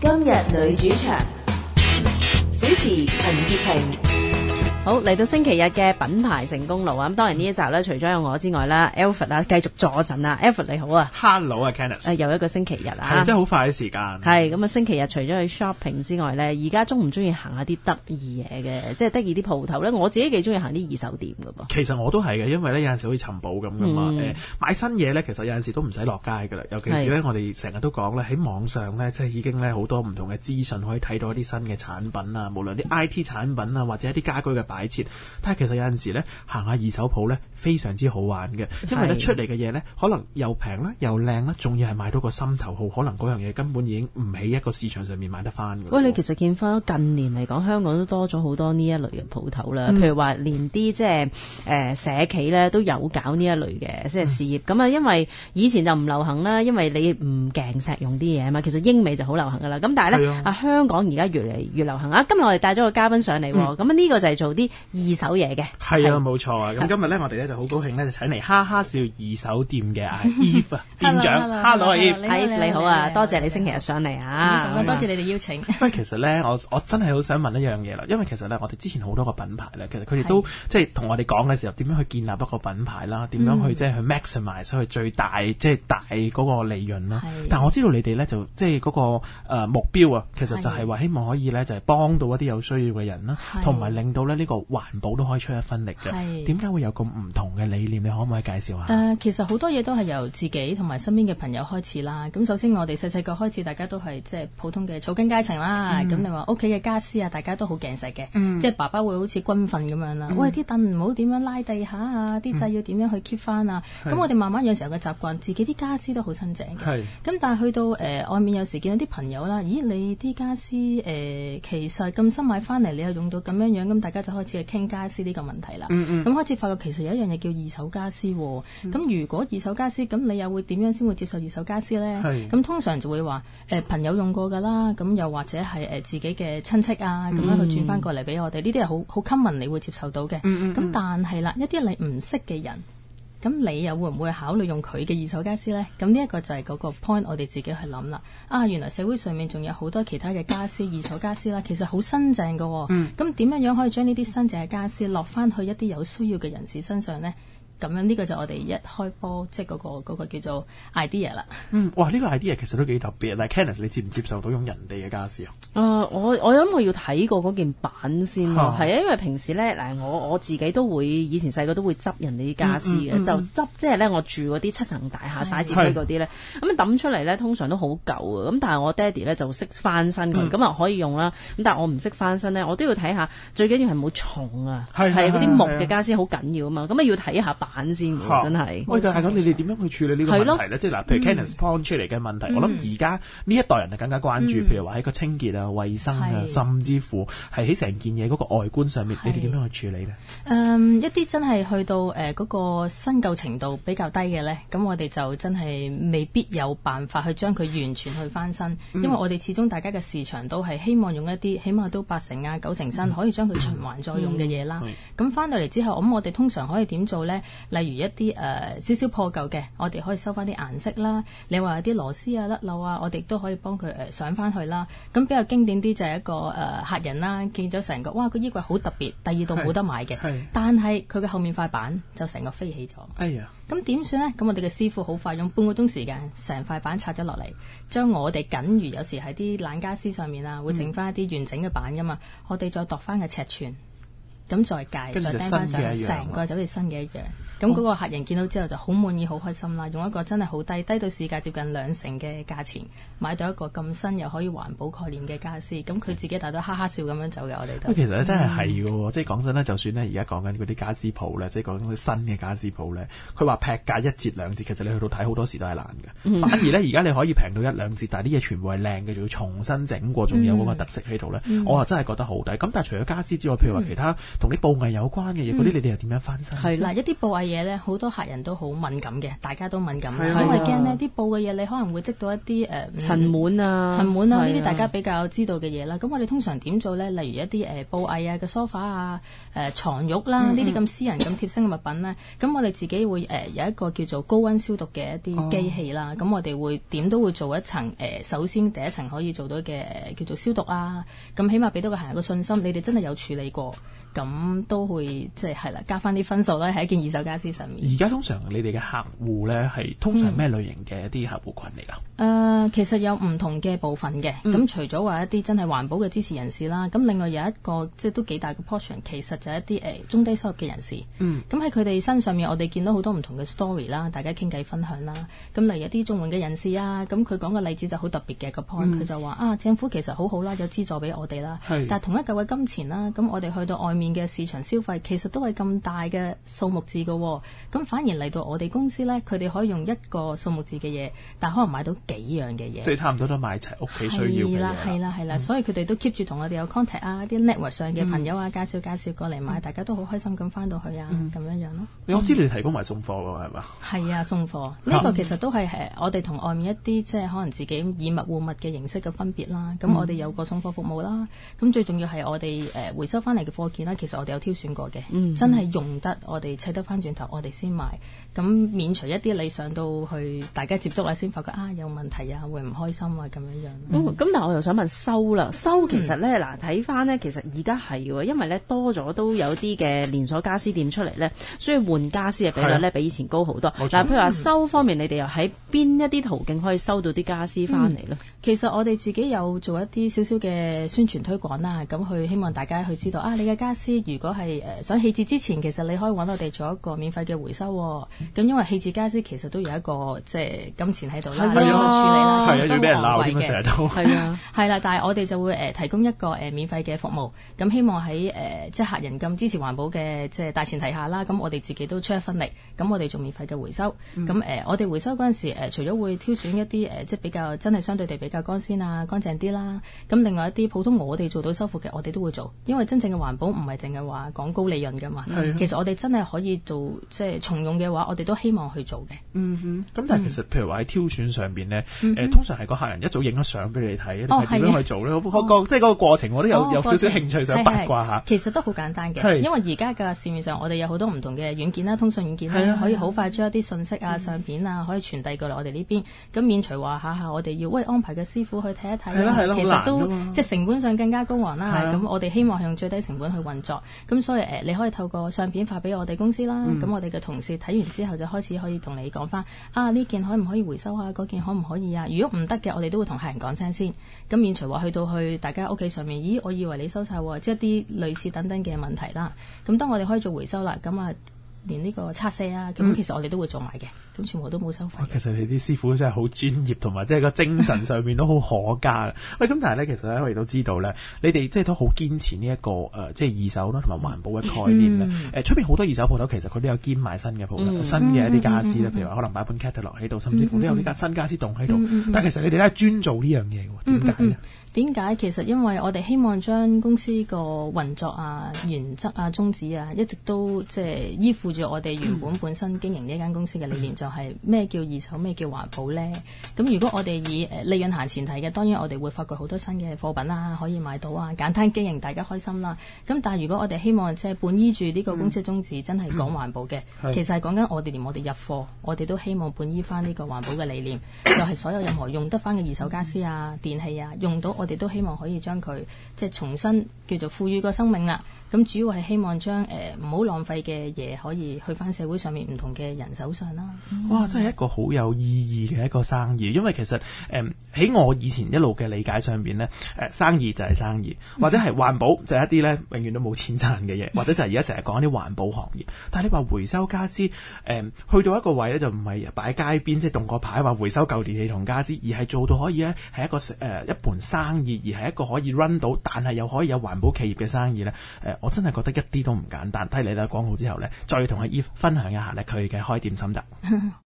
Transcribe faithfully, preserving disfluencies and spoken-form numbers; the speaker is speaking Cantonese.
今日女主場，主持陳潔平。 好，嚟到星期日嘅品牌成功路啊！咁當然呢一集咧，除咗有我之外啦 ，Alfred 啊，繼續坐陣啊 ，Alfred 你好啊 ，Hello 啊 ，Kenneth， 誒又一個星期日啊， 係真係好快嘅時間。 係咁啊，星期日除咗去 shopping 之外咧，而家中唔中意行下啲得意嘢嘅，即係得意啲鋪頭咧？我自己幾中意行啲二手店噶噃。 其實我都係嘅，因為咧有陣時好似尋寶咁噶嘛。誒、 嗯呃，買新嘢咧，其實有陣時都唔使落街噶啦。尤其是咧，我哋成日都講咧，喺網上咧，即係已經咧好多唔同嘅資訊可以睇到一啲新嘅產品啊，無論啲 I T 產品啊，或者一啲家居嘅擺設。但係其實有陣時咧，行下二手鋪咧，非常之好玩嘅，因為咧出嚟嘅嘢咧，可能又平啦，又靚啦，仲要係買到個心頭好，可能嗰樣嘢根本已經唔喺一個市場上面買得翻嘅。 喂，你其實見翻近年嚟講，香港都多咗好多呢一類嘅鋪頭啦。嗯、譬如話，連啲即係誒社企咧都有搞呢一類嘅即係事業。咁啊、嗯，因為以前就唔流行啦，因為你唔鏡石用啲嘢啊嘛。其實英美就好流行噶啦。咁但係咧，啊香港而家越嚟越流行啊。今日我哋帶咗個嘉賓上嚟，咁啊呢個就係做啲二手嘢嘅。 係啊，冇錯啊。咁今日咧，我哋咧就好高興咧，就請嚟哈哈笑二手店嘅阿 Eve 店長。Hello Eve，你好啊，多謝你星期日上嚟啊。 咁多謝你哋邀請。 不過其實咧，我我真係好想問一樣嘢啦，因為其實咧，我哋之前好多個品牌咧，其實佢哋都即係同我哋講嘅時候，點樣去建立一個品牌啦，點樣去即係去 maximize 去最大即係大嗰個利潤啦。但係我知道你哋咧就即係嗰個誒目標啊，其實就係話希望可以咧就係幫到一啲有需要嘅人啦，同埋令到咧呢個環保都可以出一分力嘅。點解會有咁唔同嘅理念？你可唔可以介紹下？ 誒、呃，其實好多嘢都係由自己同埋身邊嘅朋友開始啦。咁首先我哋細細個開始，大家都係即係普通嘅草根階層啦。咁、嗯、你話屋企嘅家私啊，大家都好鏡石嘅，嗯、即係爸爸會好似軍訓咁樣啦。嗯、喂，啲凳唔好點樣拉地下啊，啲掣要點樣去 keep 翻啊。咁、嗯、我哋慢慢養成個習慣，自己啲家私都好新淨嘅。咁但係去到誒、呃、外面有時見到啲朋友啦，咦你啲家私誒、呃、其實咁新買翻嚟，你又用到咁樣樣，咁大家就開始去傾家私呢個問題啦。咁、嗯嗯、開始發覺其實有一樣嘢叫二手家私喎。咁、嗯、如果二手家私，咁你又會點樣先會接受二手家私呢？咁通常就會話誒、呃、朋友用過㗎啦，咁又或者係誒、呃、自己嘅親戚啊，咁、嗯、樣去轉翻過嚟俾我哋，呢啲係好好 common 你會接受到嘅。咁、嗯嗯、但係啦，一啲你唔識嘅人，咁你又會唔會考慮用佢嘅二手家私呢？咁呢一個就係嗰個 point，我哋自己去諗啦。啊，原來社會上面仲有好多其他嘅家私，二手家私啦，其實好新淨㗎喎。咁點樣樣可以將呢啲新淨嘅家私落翻去一啲有需要嘅人士身上呢？咁樣呢個就我哋一開波即係嗰個嗰、嗰個叫做 idea 啦。 嗯，哇！呢、呢個 idea 其實都幾特別。但係 Kenneth 你接唔接受到用人哋嘅家私啊？ 誒、呃，我我諗我要睇過嗰件板先咯。係啊，因為平時咧嗱，我我自己都會以前細個都會執人哋啲家私嘅，嗯嗯嗯、就執即係咧我住嗰啲七層大廈徙置區嗰啲咧，咁抌出嚟咧通常都好舊啊。咁但係我爹哋咧就識翻身佢，咁啊、嗯、可以用啦。咁但係我唔識翻身咧，我都要睇下，最緊要係冇蟲啊，係嗰啲木嘅家私好緊要啊嘛。咁啊要睇下板先，真係。 喂，但係咁，你哋點樣去處理呢個問題咧？即係嗱，譬如 Kenneth point 出嚟嘅問題，嗯、我諗而家呢一代人係更加關注，嗯、譬如話喺個清潔啊、衛生啊，甚至乎係喺成件嘢嗰個外觀上面，你哋點樣去處理咧？誒、 嗯，一啲真係去到誒嗰、呃那個新舊程度比較低嘅咧，咁我哋就真係未必有辦法去將佢完全去翻新，嗯、因為我哋始終大家嘅市場都係希望用一啲起碼都八成啊、九成新，嗯、可以將佢循環再用嘅嘢啦。咁翻、嗯嗯、到嚟之後，咁我哋通常可以點做咧？例如一啲誒、呃、少少破舊嘅，我哋可以收翻啲顏色啦。你話有啲螺絲啊、甩漏啊，我哋都可以幫佢誒上翻去啦。咁比較經典啲就係一個誒、呃、客人啦，見咗成個哇個衣櫃好特別，第二度冇得買嘅，但係佢嘅後面塊板就成個飛起咗。哎呀！咁點算呢？咁我哋嘅師傅好快用半個鐘時間，成塊板拆咗落嚟，將我哋僅餘有時喺啲爛家私上面啊，會整翻一啲完整嘅板噶嘛，嗯、我哋再度翻個尺寸。咁再戒，再釘翻上，成個就好似新嘅一樣。咁嗰個客人見到之後就好滿意、好開心啦。用一個真係好低，低到市價接近兩成嘅價錢，買到一個咁新又可以環保概念嘅家私。咁佢自己大都哈哈笑咁樣走嘅，我哋都。 其實咧真係係嘅，即係講真咧，就算咧而家講緊嗰啲家私鋪咧，即係講緊啲新嘅家私鋪咧，佢話劈價一折兩折，其實你去到睇好多時都係難嘅。嗯、反而咧而家你可以平到一兩折，但係啲嘢全部係靚嘅，仲要重新整過，仲有嗰個特色喺度咧。嗯、我啊真係覺得好抵。咁但係除咗家私之外，譬如話其他同啲布藝有關嘅嘢，嗰啲你哋又點樣翻身？ 係啦，一啲布藝嘢咧，好多客人都好敏感嘅，大家都敏感， 係啊因為驚呢啲布嘅嘢你可能會積到一啲誒塵蟎啊、 塵蟎啊呢係啊啲大家比較知道嘅嘢啦。咁我哋通常點做咧？例如一啲誒布藝啊嘅梳化啊、誒床褥啦，呢啲咁私人咁貼身嘅物品咧，咁我哋自己會誒有一個叫做高溫消毒嘅一啲機器啦。咁我哋會點都會做一層誒，首先第一層可以做到嘅叫做消毒啊，咁起碼俾到個客人個信心，你哋真係有處理過。咁都會即係係啦，加翻啲分數啦，喺一件二手家私上面。 而家通常你哋嘅客戶咧係通常咩類型嘅一啲客戶群嚟㗎？ 誒、呃，其實有唔同嘅部分嘅。咁、嗯、除咗話一啲真係環保嘅支持人士啦，咁另外有一個即係都幾大嘅 portion，其實就係一啲誒、呃、中低收入嘅人士。嗯。咁喺佢哋身上面，我哋見到好多唔同嘅 story 啦，大家傾偈分享啦。咁例如一啲綜援嘅人士啊，咁佢講個例子就好特別嘅個 point，佢、嗯、就話啊，政府其實好好啦，有資助俾我哋啦。係。但係同一嚿嘅金錢啦，咁我哋去到外面嘅市場消費其實都係咁大嘅數目字嘅、哦，咁反而嚟到我哋公司咧，佢哋可以用一個數目字嘅嘢，但可能買到幾樣嘅嘢， 即係差唔多都買齊屋企需要嘅嘢。係啦， 係啦，係啦、嗯，所以佢哋都 keep 住同我哋有 contact 啊，啲 network 上嘅朋友啊，嗯、介紹介紹過嚟買，大家都好開心咁翻到去啊，咁、嗯、樣樣咯。 你我知你哋提供埋送貨喎，係嘛？ 係啊，送貨呢、呢個其實都係誒我哋同外面一啲即係可能自己以物換物嘅形式嘅分別啦。咁、嗯、我哋有個送貨服務啦，咁最重要係我哋誒回收翻嚟嘅貨件啦，其實我哋有挑選過嘅。嗯、真係用得，我哋砌得翻轉頭，我哋先買，咁免除一啲你上到去大家接觸啦，先發覺啊有問題啊，會唔開心啊咁樣樣。咁、 嗯嗯、但係我又想問收啦，收其實咧嗱睇翻咧，其實而家係喎，因為咧多咗都有啲嘅連鎖家私店出嚟咧，所以換家私嘅比率咧比以前高好多。嗱，譬如話收方面，你哋又喺邊一啲途徑可以收到啲家私翻嚟咧？ 其實我哋自己有做一啲少少嘅宣傳推廣啦，咁去希望大家去知道啊，你嘅家私如果係誒、呃、想棄置之前，其實你可以揾我哋做一個免費嘅回收、哦。咁、嗯、因為棄置家私其實都有一個即係金錢喺度啦，你要去處理啦，其實都好昂貴嘅。係啊，係啊，係啦，但係我哋就會誒、呃、提供一個誒、呃、免費嘅服務。咁希望喺誒、呃、即係客人咁支持環保嘅即係大前提下啦，咁我哋自己都出一分力。咁我哋做免費嘅回收。咁、嗯、誒、呃、我哋回收嗰陣時、呃、除咗會挑選一啲誒、呃、即係比較真係相對地比較乾鮮啊、乾淨啲啦。咁另外一啲普通我哋做到修復嘅，我哋都會做，因為真正嘅環保唔係淨係話講高利潤㗎嘛。其實我哋真係可以做，即係重用嘅話，我哋都希望去做嘅。嗯哼。咁但係其實譬如話喺挑選上邊咧，誒、嗯呃、通常係個客人一早影咗相俾你睇，定係點樣去做咧？我個、哦、即係嗰個過程，我都有、哦、有少少興趣想八卦下。其實都好簡單嘅，因為而家嘅市面上我哋有好多唔同嘅軟件啦、通訊軟件啦，可以好快將一啲信息啊、相片啊，可以傳遞過嚟我哋呢邊。咁免除話下下我哋要喂安排嘅師傅去睇一睇啦，其實都即係成本上更加高昂啦。咁我哋希望係用最低成本去運作。咁所以誒、呃，你可以透過相片發俾我哋公司啦。咁、嗯、我哋嘅同事睇完之後就開始可以同你講翻啊，呢件可唔可以回收啊？嗰件可唔可以啊？如果唔得嘅，我哋都會同客人講聲先。咁免除話去到去大家屋企上面，咦？我以為你收晒喎，即係一啲類似等等嘅問題啦。咁當我哋可以做回收啦，咁啊。連呢個測試啊，咁其實我哋都會做埋嘅，咁、嗯、全部都冇收費。 其實你啲師傅真係好專業，同埋即係個精神上面都好可嘉嘅。喂，咁但係咧，其實咧我哋都知道咧，你哋即係都好堅持呢、這、一個誒、呃，即係二手啦，同埋環保嘅概念咧。誒、嗯，出邊好多二手鋪頭其實佢都有兼賣新嘅鋪頭、嗯、新嘅一啲家私咧，譬如話可能擺本 catalog 喺度，甚至乎都有呢架新家私棟喺度。但係其實你哋咧係專做呢樣嘢喎，點解咧？ 點解？其實因為我哋希望將公司個運作啊、原則啊、宗旨啊，一直都即係依附住我哋原本本身經營呢間公司嘅理念，就係咩叫二手、咩叫環保咧？咁如果我哋以誒利潤行前提嘅，當然我哋會發掘好多新嘅貨品啊，可以買到啊，簡單經營，大家開心啦。咁但係如果我哋希望即係本依住呢個公司嘅宗旨，真係講環保嘅，其實係講緊我哋連我哋入貨，我哋都希望本依翻呢個環保嘅理念，就係、是、所有任何用得翻嘅二手家私啊、電器啊，用到我。我哋都希望可以將佢即係重新叫做賦予個生命啦。咁主要係希望將誒唔好浪費嘅嘢可以去翻社會上面唔同嘅人手上啦。 哇！真係一個好有意義嘅一個生意，因為其實誒喺、呃、我以前一路嘅理解上邊咧，誒、呃、生意就係生意，或者係環保就係一啲咧永遠都冇錢賺嘅嘢，或者就係而家成日講啲環保行業。但係你話回收家私，誒、呃、去到一個位咧，就唔係擺街邊即係棟個牌話回收舊電器同家私，而係做到可以咧係一個誒、呃、一盤生意，而係一個可以 run 到，但係又可以有環保企業嘅生意咧。誒、呃、我真係覺得一啲都唔簡單。睇你哋廣告之後咧，再同阿 Eve 分享一下咧佢嘅開店心得。